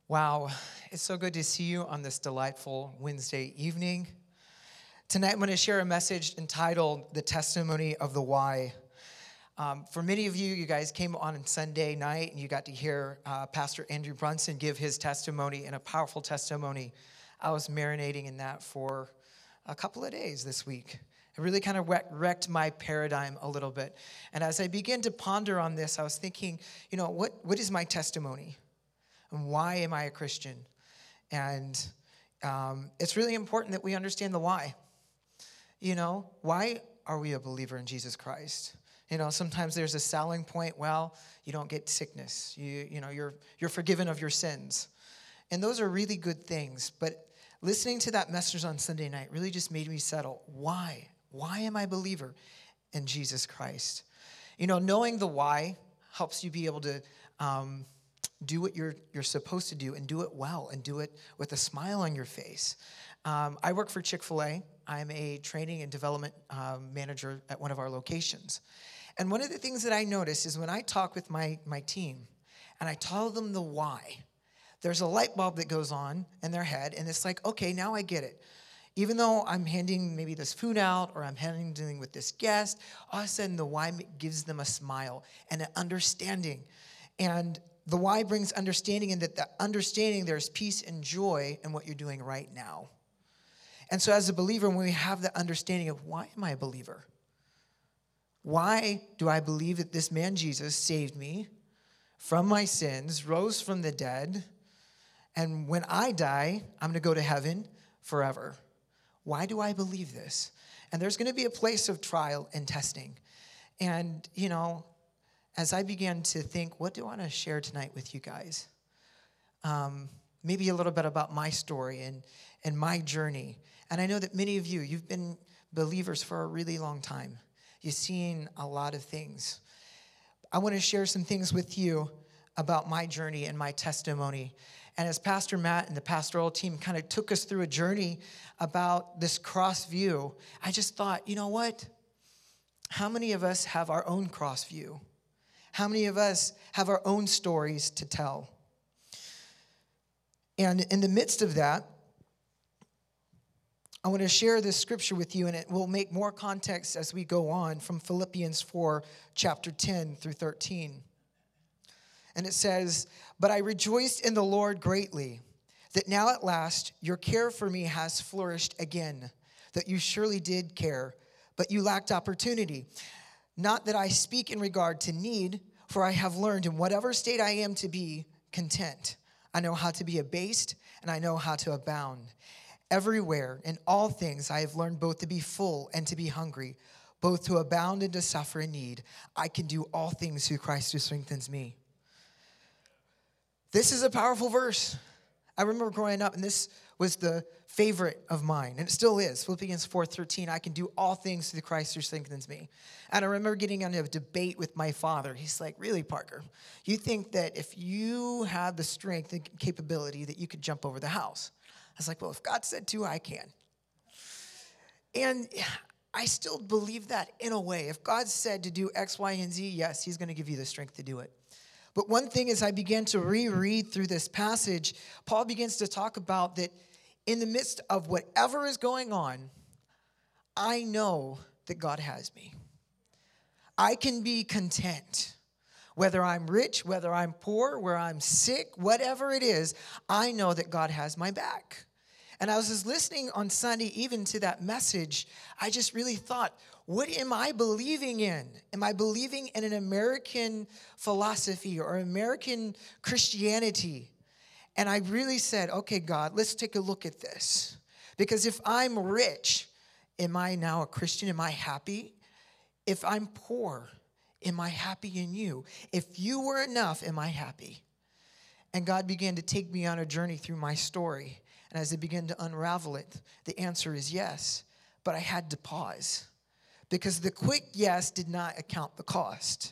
Wow, it's so good to see you on this delightful Wednesday evening. Tonight I'm going to share a message entitled The Testimony of the Why. For many of you, you guys came on Sunday night and you got to hear Pastor Andrew Brunson give his testimony, and a powerful testimony. I was marinating in that for a couple of days this week. It really kind of wrecked my paradigm a little bit. And as I began to ponder on this, I was thinking, what is my testimony? And why am I a Christian? And it's really important that we understand the why. Why are we a believer in Jesus Christ? Sometimes there's a selling point. Well, you don't get sickness. You're forgiven of your sins. And those are really good things. But listening to that message on Sunday night really just made me settle. Why? Why am I a believer in Jesus Christ? Knowing the why helps you be able to do what you're supposed to do and do it well and do it with a smile on your face. I work for Chick-fil-A. I'm a training and development manager at one of our locations. And one of the things that I notice is when I talk with my team and I tell them the why, there's a light bulb that goes on in their head, and it's like, okay, now I get it. Even though I'm handing maybe this food out or I'm dealing with this guest, all of a sudden the why gives them a smile and an understanding. And the why brings understanding, and that the understanding there's peace and joy in what you're doing right now. And so as a believer, when we have the understanding of why am I a believer? Why do I believe that this man Jesus saved me from my sins, rose from the dead, and when I die, I'm going to go to heaven forever? Why do I believe this? And there's going to be a place of trial and testing. And, as I began to think, what do I want to share tonight with you guys? Maybe a little bit about my story and my journey. And I know that many of you've been believers for a really long time. You've seen a lot of things. I want to share some things with you about my journey and my testimony. And as Pastor Matt and the pastoral team kind of took us through a journey about this cross view, I just thought, you know what? How many of us have our own cross view? How many of us have our own stories to tell? And in the midst of that, I want to share this scripture with you, and it will make more context as we go on from Philippians 4, chapter 10 through 13. And it says, "But I rejoiced in the Lord greatly, that now at last your care for me has flourished again, that you surely did care, but you lacked opportunity. Not that I speak in regard to need, for I have learned in whatever state I am to be content. I know how to be abased, and I know how to abound. Everywhere, in all things, I have learned both to be full and to be hungry, both to abound and to suffer in need. I can do all things through Christ who strengthens me." This is a powerful verse. I remember growing up, and this was the favorite of mine, and it still is. Philippians 4:13, I can do all things through Christ who strengthens me. And I remember getting into a debate with my father. He's like, really, Parker? You think that if you have the strength and capability that you could jump over the house? I was like, well, if God said to, I can. And I still believe that in a way. If God said to do X, Y, and Z, yes, he's going to give you the strength to do it. But one thing as I began to reread through this passage, Paul begins to talk about that in the midst of whatever is going on, I know that God has me. I can be content. Whether I'm rich, whether I'm poor, where I'm sick, whatever it is, I know that God has my back. And I was just listening on Sunday even to that message, I just really thought, what am I believing in? Am I believing in an American philosophy or American Christianity? And I really said, okay, God, let's take a look at this. Because if I'm rich, am I now a Christian? Am I happy? If I'm poor, am I happy in you? If you were enough, am I happy? And God began to take me on a journey through my story. And as I began to unravel it, the answer is yes. But I had to pause. Because the quick yes did not account the cost.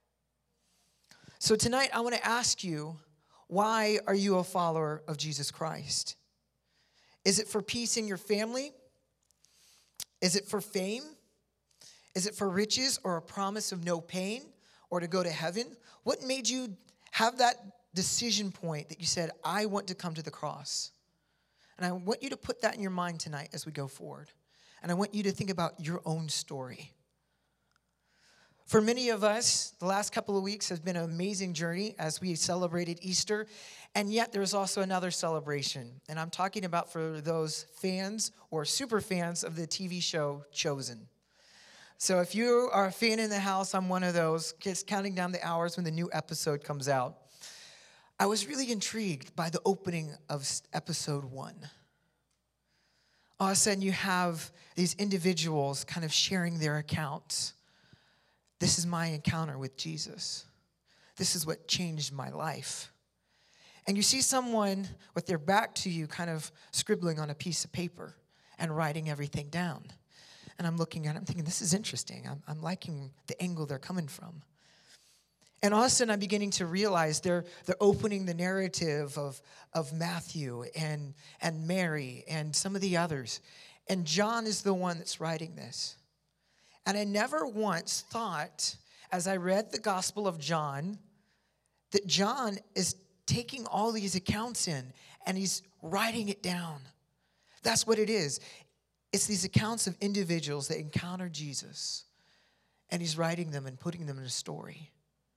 So tonight I want to ask you, why are you a follower of Jesus Christ? Is it for peace in your family? Is it for fame? Is it for riches or a promise of no pain or to go to heaven? What made you have that decision point that you said, I want to come to the cross. And I want you to put that in your mind tonight as we go forward. And I want you to think about your own story. For many of us, the last couple of weeks has been an amazing journey as we celebrated Easter. And yet there's also another celebration. And I'm talking about for those fans or super fans of the TV show Chosen. So if you are a fan in the house, I'm one of those, just counting down the hours when the new episode comes out. I was really intrigued by the opening of episode 1. All of a sudden you have these individuals kind of sharing their accounts. This is my encounter with Jesus. This is what changed my life. And you see someone with their back to you kind of scribbling on a piece of paper and writing everything down. And I'm looking at it, I'm thinking, this is interesting. I'm liking the angle they're coming from. And all of a sudden, I'm beginning to realize they're opening the narrative of Matthew and Mary and some of the others. And John is the one that's writing this. And I never once thought, as I read the Gospel of John, that John is taking all these accounts in and he's writing it down. That's what it is. It's these accounts of individuals that encounter Jesus, and he's writing them and putting them in a story.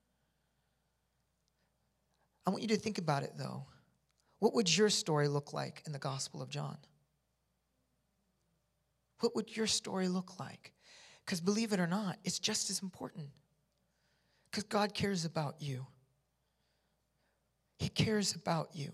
I want you to think about it, though. What would your story look like in the Gospel of John? What would your story look like? Because believe it or not, it's just as important. Because God cares about you. He cares about you.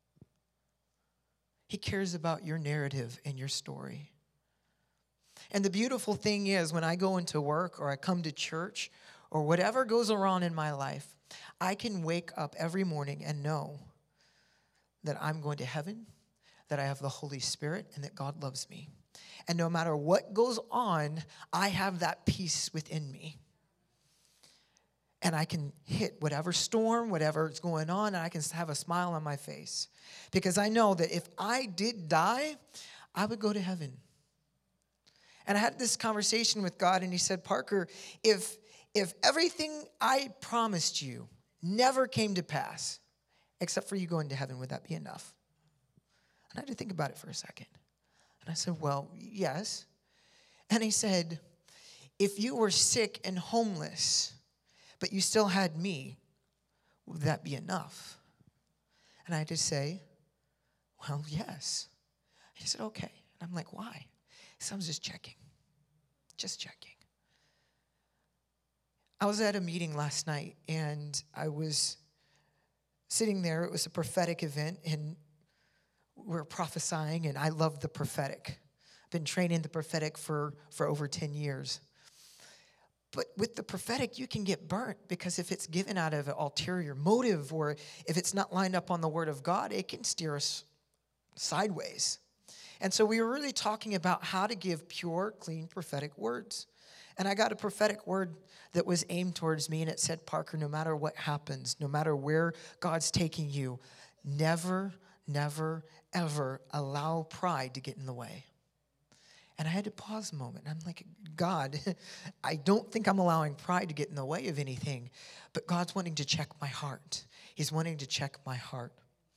He cares about your narrative and your story. And the beautiful thing is, when I go into work or I come to church or whatever goes around in my life, I can wake up every morning and know that I'm going to heaven, that I have the Holy Spirit, and that God loves me. And no matter what goes on, I have that peace within me. And I can hit whatever storm, whatever is going on, and I can have a smile on my face. Because I know that if I did die, I would go to heaven. And I had this conversation with God, and he said, Parker, if everything I promised you never came to pass, except for you going to heaven, would that be enough? And I had to think about it for a second. And I said, well, yes. And he said, if you were sick and homeless, but you still had me, would that be enough? And I had to say, well, yes. He said, okay. And I'm like, why? He said, I was just checking. Just checking. I was at a meeting last night, and I was sitting there. It was a prophetic event, and we were prophesying, and I love the prophetic. I've been training the prophetic for over 10 years. But with the prophetic, you can get burnt, because if it's given out of an ulterior motive, or if it's not lined up on the Word of God, it can steer us sideways. And so we were really talking about how to give pure, clean, prophetic words. And I got a prophetic word that was aimed towards me, and it said, Parker, no matter what happens, no matter where God's taking you, never, never, ever allow pride to get in the way. And I had to pause a moment. I'm like, God, I don't think I'm allowing pride to get in the way of anything, but God's wanting to check my heart. He's wanting to check my heart.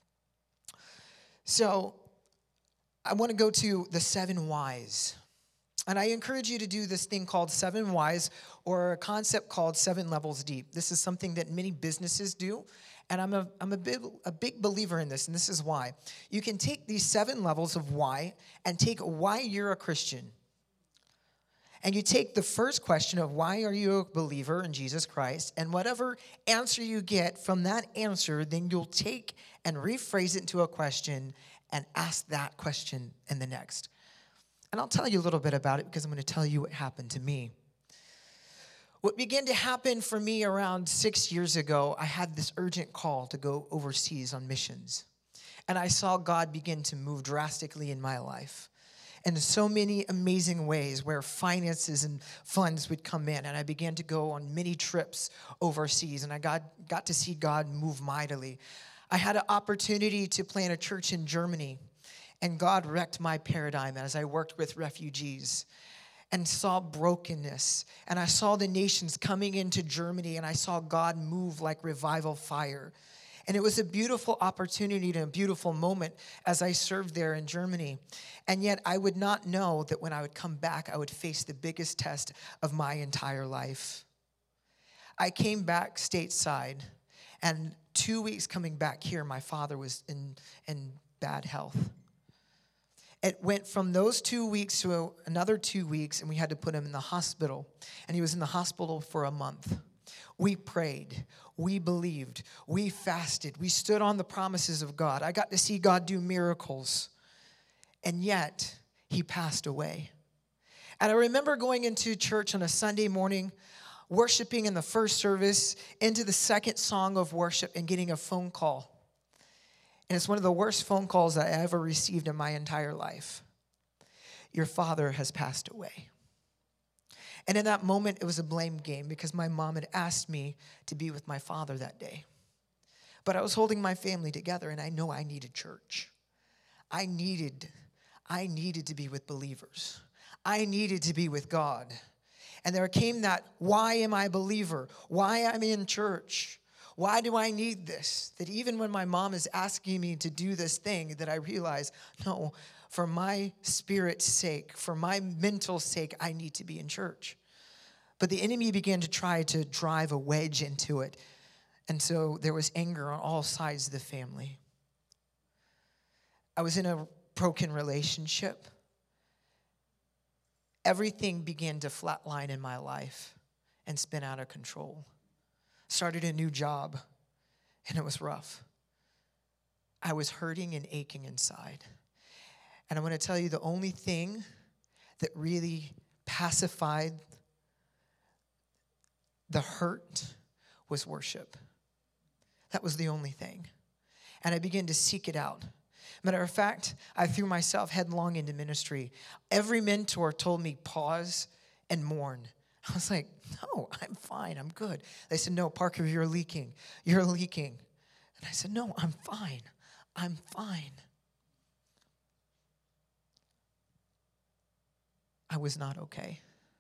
So I want to go to the 7 whys. And I encourage you to do this thing called 7 whys, or a concept called 7 levels deep. This is something that many businesses do, and I'm a big believer in this, and this is why. You can take these 7 levels of why and take why you're a Christian. And you take the first question of why are you a believer in Jesus Christ, and whatever answer you get from that answer, then you'll take and rephrase it into a question and ask that question in the next. And I'll tell you a little bit about it, because I'm going to tell you what happened to me. What began to happen for me around 6 years ago, I had this urgent call to go overseas on missions. And I saw God begin to move drastically in my life in so many amazing ways, where finances and funds would come in. And I began to go on many trips overseas, and I got to see God move mightily. I had an opportunity to plant a church in Germany, and God wrecked my paradigm as I worked with refugees and saw brokenness. And I saw the nations coming into Germany, and I saw God move like revival fire. And it was a beautiful opportunity and a beautiful moment as I served there in Germany. And yet I would not know that when I would come back, I would face the biggest test of my entire life. I came back stateside, and 2 weeks coming back here, my father was in bad health. It went from those 2 weeks to another 2 weeks, and we had to put him in the hospital. And he was in the hospital for a month. We prayed. We believed. We fasted. We stood on the promises of God. I got to see God do miracles. And yet, he passed away. And I remember going into church on a Sunday morning, worshiping in the first service, into the second song of worship, and getting a phone call. And it's one of the worst phone calls I ever received in my entire life. Your father has passed away. And in that moment, it was a blame game because my mom had asked me to be with my father that day. But I was holding my family together, and I know I needed church. I needed to be with believers. I needed to be with God. And there came that, why am I a believer? Why am I in church? Why do I need this? That even when my mom is asking me to do this thing, that I realize, no, for my spirit's sake, for my mental sake, I need to be in church. But the enemy began to try to drive a wedge into it. And so there was anger on all sides of the family. I was in a broken relationship. Everything began to flatline in my life and spin out of control. Started a new job, and it was rough. I was hurting and aching inside. And I want to tell you, the only thing that really pacified the hurt was worship. That was the only thing. And I began to seek it out. Matter of fact, I threw myself headlong into ministry. Every mentor told me, pause and mourn. I was like, no, I'm fine, I'm good. They said, no, Parker, you're leaking. You're leaking. And I said, no, I'm fine. I'm fine. I was not okay.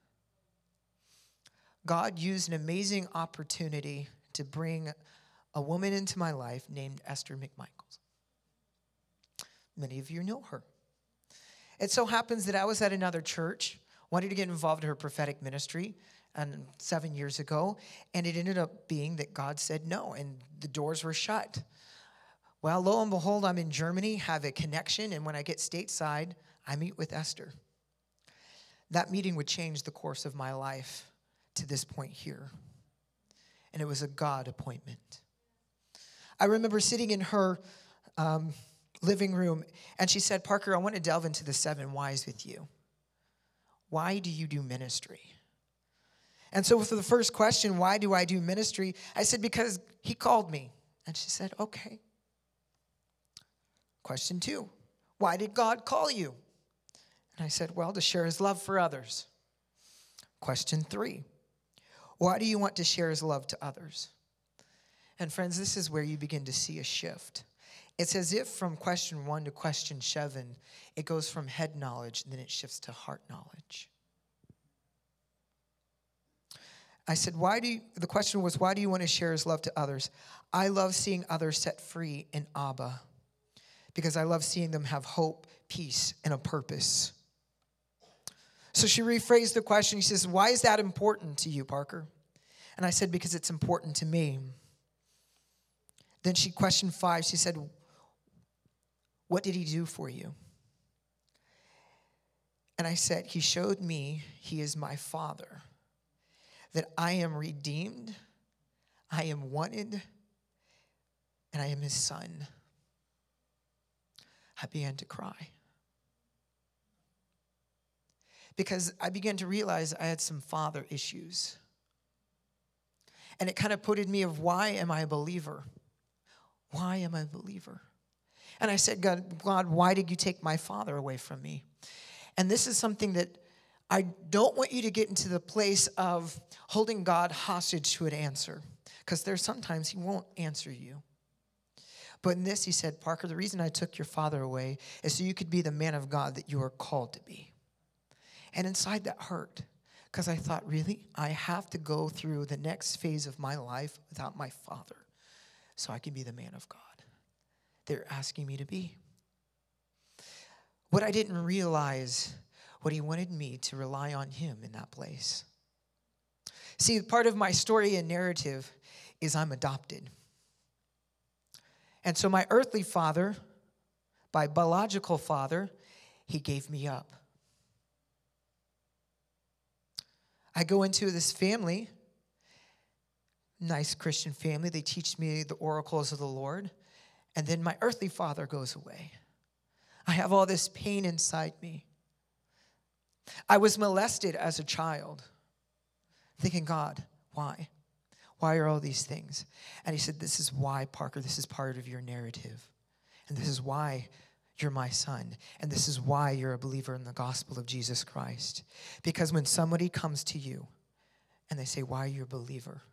God used an amazing opportunity to bring a woman into my life named Esther McMichaels. Many of you know her. It so happens that I was at another church, wanted to get involved in her prophetic ministry 7 years ago, and it ended up being that God said no, and the doors were shut. Well, lo and behold, I'm in Germany, have a connection, and when I get stateside, I meet with Esther. That meeting would change the course of my life to this point here, and it was a God appointment. I remember sitting in her living room, and she said, Parker, I want to delve into the 7 whys with you. Why do you do ministry? And so for the first question, why do I do ministry? I said, because he called me. And she said, okay. Question 2, why did God call you? And I said, well, to share his love for others. Question 3, why do you want to share his love to others? And friends, this is where you begin to see a shift. It's as if from question 1 to question 7, it goes from head knowledge, and then it shifts to heart knowledge. I said, the question was, why do you want to share his love to others? I love seeing others set free in Abba, because I love seeing them have hope, peace, and a purpose. So she rephrased the question. She says, why is that important to you, Parker? And I said, because it's important to me. Then she questioned 5. She said, what did he do for you? And I said, he showed me he is my father, that I am redeemed, I am wanted, and I am his son. I began to cry. Because I began to realize I had some father issues. And it kind of put in me of, why am I a believer? Why am I a believer? And I said, God, why did you take my father away from me? And this is something that I don't want you to get into the place of holding God hostage to an answer, because there's sometimes he won't answer you. But in this, he said, Parker, the reason I took your father away is so you could be the man of God that you are called to be. And inside that hurt, because I thought, really? I have to go through the next phase of my life without my father. so I can be the man of God they're asking me to be. What I didn't realize, what he wanted me to rely on him in that place. See, part of my story and narrative is I'm adopted. And so my earthly father, my biological father, he gave me up. I go into this family, nice Christian family. They teach me the oracles of the Lord. And then my earthly father goes away. I have all this pain inside me. I was molested as a child, thinking, God, why? Why are all these things? And he said, this is why, Parker, this is part of your narrative. And this is why you're my son. And this is why you're a believer in the gospel of Jesus Christ. Because when somebody comes to you and they say, why are you a believer?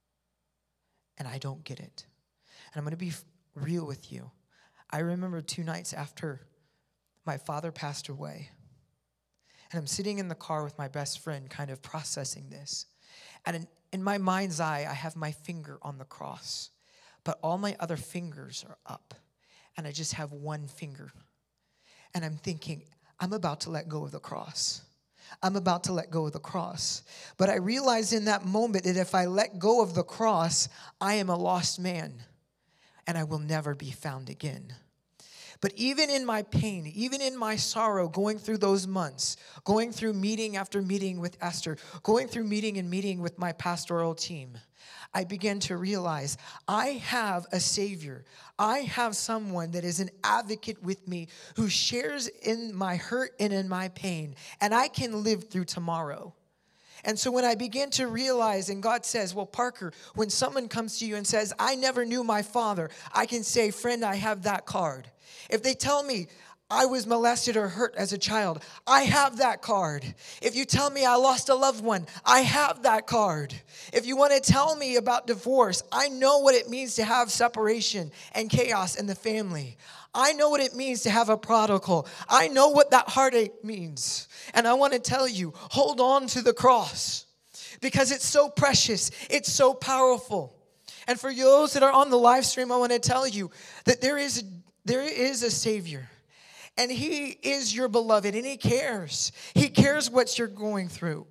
And I don't get it. And I'm going to be real with you. I remember 2 nights after my father passed away. And I'm sitting in the car with my best friend kind of processing this. And in my mind's eye, I have my finger on the cross. But all my other fingers are up. And I just have one finger. And I'm thinking, I'm about to let go of the cross. I'm about to let go of the cross. But I realized in that moment that if I let go of the cross, I am a lost man. And I will never be found again. But even in my pain, even in my sorrow, going through those months, going through meeting after meeting with Esther, going through meeting and meeting with my pastoral team, I began to realize I have a Savior. I have someone that is an advocate with me who shares in my hurt and in my pain, and I can live through tomorrow. And so when I began to realize, and God says, well, Parker, when someone comes to you and says, I never knew my father, I can say, friend, I have that card. If they tell me I was molested or hurt as a child, I have that card. If you tell me I lost a loved one, I have that card. If you want to tell me about divorce, I know what it means to have separation and chaos in the family. I know what it means to have a prodigal. I know what that heartache means. And I want to tell you, hold on to the cross because it's so precious. It's so powerful. And for those that are on the live stream, I want to tell you that there is a Savior. And he is your beloved, and he cares. He cares what you're going through.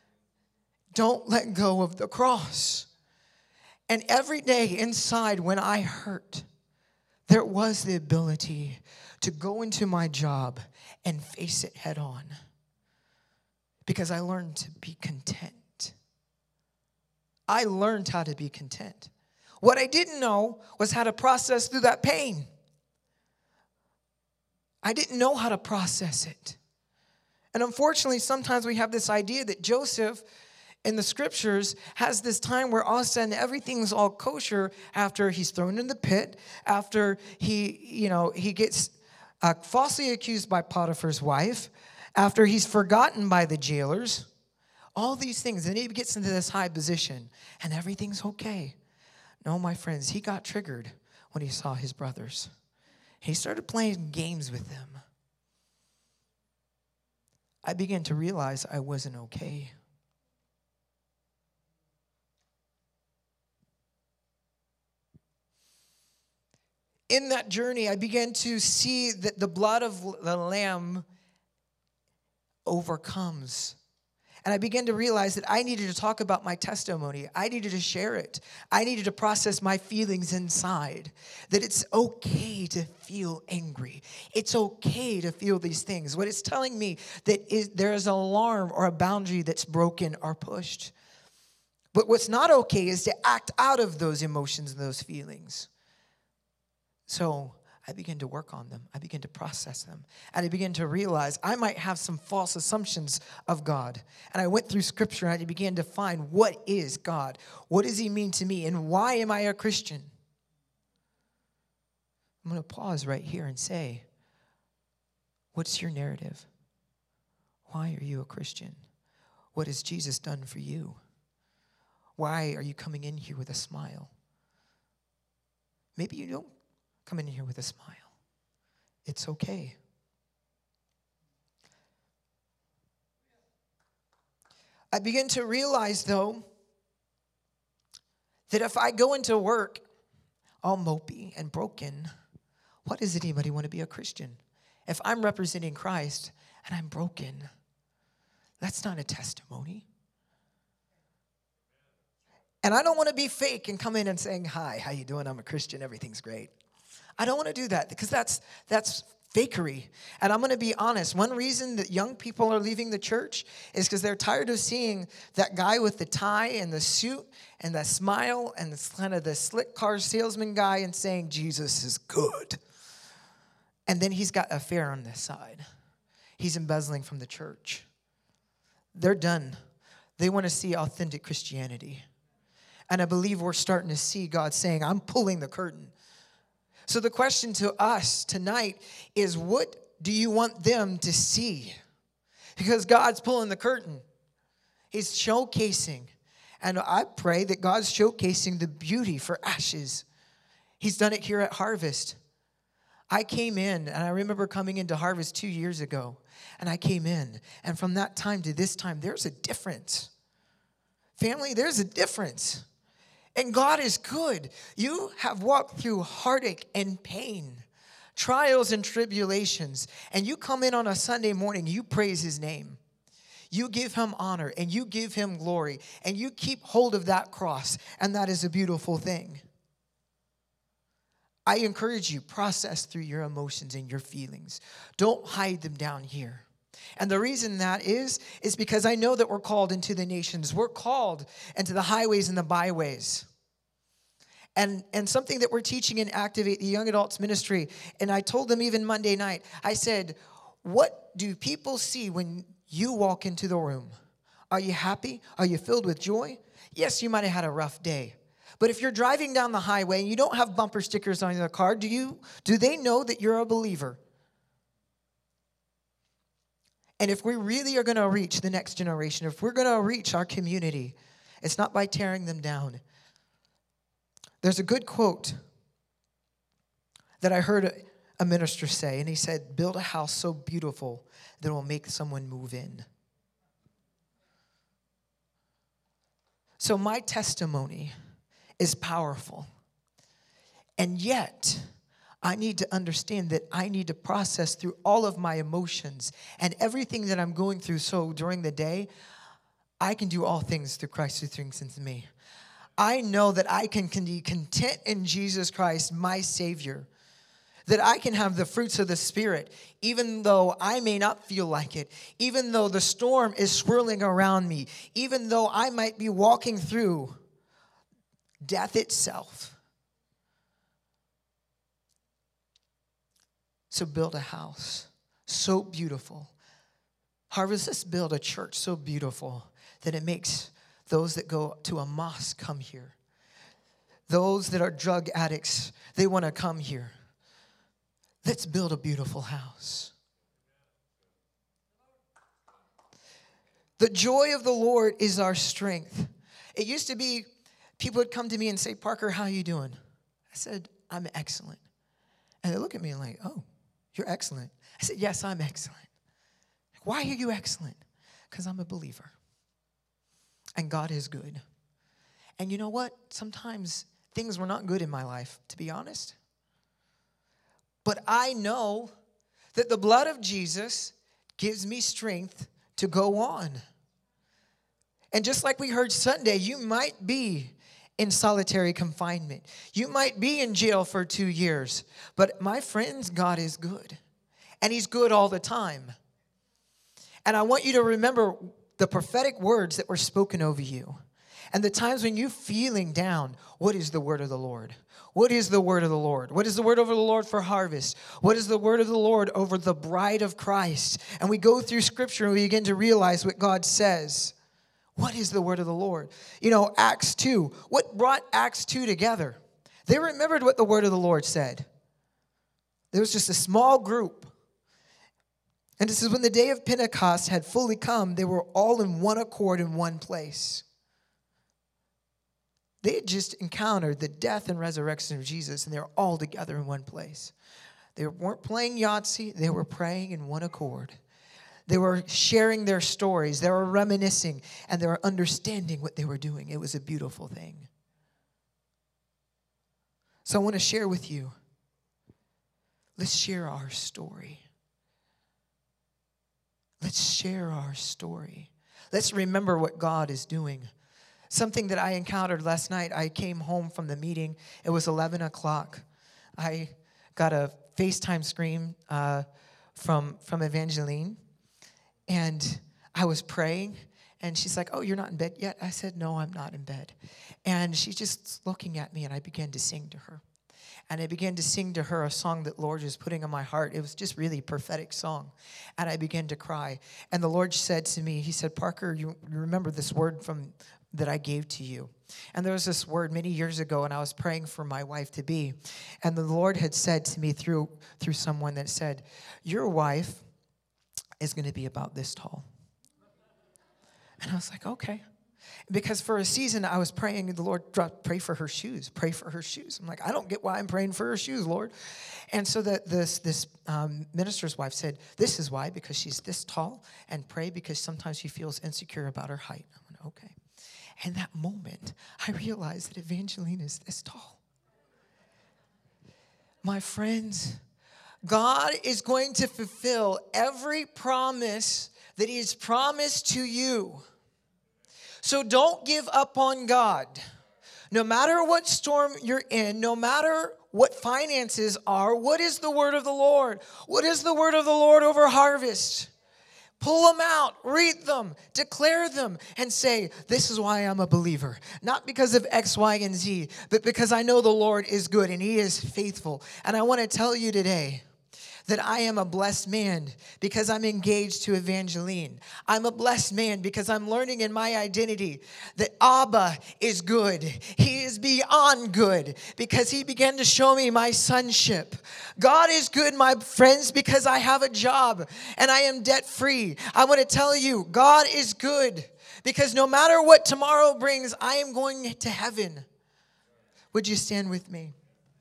Don't let go of the cross. And every day inside when I hurt, there was the ability to go into my job and face it head on. Because I learned to be content. I learned how to be content. What I didn't know was how to process through that pain. I didn't know how to process it. And unfortunately, sometimes we have this idea that Joseph in the scriptures has this time where all of a sudden everything's all kosher after he's thrown in the pit, after he gets falsely accused by Potiphar's wife, after he's forgotten by the jailers, all these things. And he gets into this high position and everything's okay. No, my friends, he got triggered when he saw his brothers. He started playing games with them. I began to realize I wasn't okay. In that journey, I began to see that the blood of the Lamb overcomes. And I began to realize that I needed to talk about my testimony. I needed to share it. I needed to process my feelings inside. That it's okay to feel angry. It's okay to feel these things. What it's telling me that there is an alarm or a boundary that's broken or pushed. But what's not okay is to act out of those emotions and those feelings. So I began to work on them. I began to process them. And I began to realize I might have some false assumptions of God. And I went through scripture and I began to find what is God? What does he mean to me? And why am I a Christian? I'm going to pause right here and say, what's your narrative? Why are you a Christian? What has Jesus done for you? Why are you coming in here with a smile? Maybe you don't come in here with a smile. It's okay. I begin to realize, though, that if I go into work all mopey and broken, what does anybody want to be a Christian? If I'm representing Christ and I'm broken, that's not a testimony. And I don't want to be fake and come in and saying, hi, how you doing? I'm a Christian. Everything's great. I don't want to do that because that's fakery. And I'm going to be honest. One reason that young people are leaving the church is because they're tired of seeing that guy with the tie and the suit and the smile and it's kind of the slick car salesman guy and saying, Jesus is good. And then he's got an affair on this side. He's embezzling from the church. They're done. They want to see authentic Christianity. And I believe we're starting to see God saying, I'm pulling the curtain. So the question to us tonight is, what do you want them to see? Because God's pulling the curtain. He's showcasing. And I pray that God's showcasing the beauty for ashes. He's done it here at Harvest. I came in, and I remember coming into Harvest 2 years ago. And I came in. And from that time to this time, there's a difference. Family, there's a difference. And God is good. You have walked through heartache and pain, trials and tribulations, and you come in on a Sunday morning, you praise his name. You give him honor, and you give him glory, and you keep hold of that cross, and that is a beautiful thing. I encourage you, process through your emotions and your feelings. Don't hide them down here. And the reason that is because I know that we're called into the nations. We're called into the highways and the byways. And something that we're teaching in Activate, the young adults ministry, and I told them even Monday night, I said, what do people see when you walk into the room? Are you happy? Are you filled with joy? Yes, you might have had a rough day. But if you're driving down the highway and you don't have bumper stickers on your car, do they know that you're a believer? And if we really are going to reach the next generation, if we're going to reach our community, it's not by tearing them down. There's a good quote that I heard a minister say, and he said, build a house so beautiful that it will make someone move in. So my testimony is powerful. And yet, I need to understand that I need to process through all of my emotions and everything that I'm going through. So during the day, I can do all things through Christ who strengthens me. I know that I can be content in Jesus Christ, my Savior. That I can have the fruits of the Spirit, even though I may not feel like it, even though the storm is swirling around me, even though I might be walking through death itself. So build a house so beautiful. Harvest, let's build a church so beautiful that it makes those that go to a mosque come here. Those that are drug addicts, they want to come here. Let's build a beautiful house. The joy of the Lord is our strength. It used to be people would come to me and say, Parker, how are you doing? I said, I'm excellent. And they look at me and like, oh, you're excellent. I said, yes, I'm excellent. Why are you excellent? Because I'm a believer. And God is good. And you know what? Sometimes things were not good in my life, to be honest. But I know that the blood of Jesus gives me strength to go on. And just like we heard Sunday, you might be in solitary confinement. You might be in jail for 2 years. But my friends, God is good. And he's good all the time. And I want you to remember the prophetic words that were spoken over you. And the times when you're feeling down, what is the word of the Lord? What is the word of the Lord? What is the word over the Lord for Harvest? What is the word of the Lord over the bride of Christ? And we go through Scripture and we begin to realize what God says. What is the word of the Lord? You know, Acts 2. What brought Acts 2 together? They remembered what the word of the Lord said. There was just a small group. And this is when the day of Pentecost had fully come, they were all in one accord in one place. They had just encountered the death and resurrection of Jesus, and they were all together in one place. They weren't playing Yahtzee, they were praying in one accord. They were sharing their stories, they were reminiscing, and they were understanding what they were doing. It was a beautiful thing. So I want to share with you. Let's share our story. Let's share our story. Let's remember what God is doing. Something that I encountered last night, I came home from the meeting. It was 11 o'clock. I got a FaceTime screen from Evangeline. And I was praying. And she's like, oh, you're not in bed yet? I said, no, I'm not in bed. And she's just looking at me, and I began to sing to her. And I began to sing to her a song that the Lord was putting on my heart. It was just really a prophetic song. And I began to cry. And the Lord said to me, he said, Parker, you remember this word that I gave to you. And there was this word many years ago, and I was praying for my wife-to-be. And the Lord had said to me through someone that said, your wife is going to be about this tall. And I was like, okay. Because for a season, I was praying, the Lord, pray for her shoes, pray for her shoes. I'm like, I don't get why I'm praying for her shoes, Lord. And so this minister's wife said, this is why, because she's this tall, and pray because sometimes she feels insecure about her height. I went, okay. And that moment, I realized that Evangeline is this tall. My friends, God is going to fulfill every promise that he has promised to you. So don't give up on God. No matter what storm you're in, no matter what finances are, what is the word of the Lord? What is the word of the Lord over Harvest? Pull them out, read them, declare them, and say, this is why I'm a believer. Not because of X, Y, and Z, but because I know the Lord is good and he is faithful. And I want to tell you today that I am a blessed man because I'm engaged to Evangeline. I'm a blessed man because I'm learning in my identity that Abba is good. He is beyond good because he began to show me my sonship. God is good, my friends, because I have a job and I am debt-free. I want to tell you, God is good because no matter what tomorrow brings, I am going to heaven. Would you stand with me?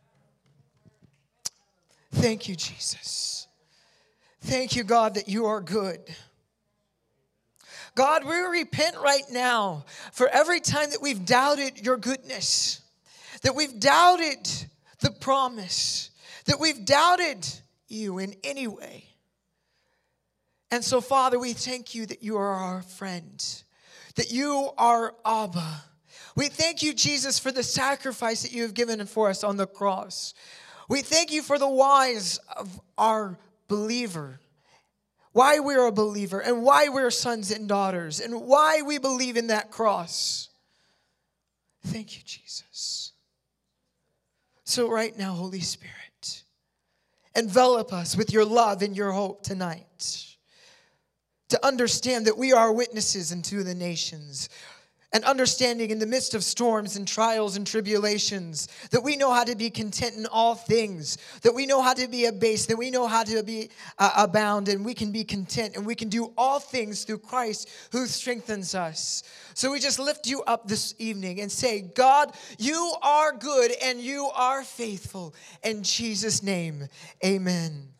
Thank you, Jesus. Thank you, God, that you are good. God, we repent right now for every time that we've doubted your goodness, that we've doubted the promise, that we've doubted you in any way. And so, Father, we thank you that you are our friend, that you are Abba. We thank you, Jesus, for the sacrifice that you have given for us on the cross. We thank you for the whys of our believer, why we're a believer, and why we're sons and daughters, and why we believe in that cross. Thank you, Jesus. So right now, Holy Spirit, envelop us with your love and your hope tonight, to understand that we are witnesses unto the nations, and understanding in the midst of storms and trials and tribulations, that we know how to be content in all things, that we know how to be abased, that we know how to be abound, and we can be content, and we can do all things through Christ who strengthens us. So we just lift you up this evening and say, God, you are good and you are faithful. In Jesus' name, amen.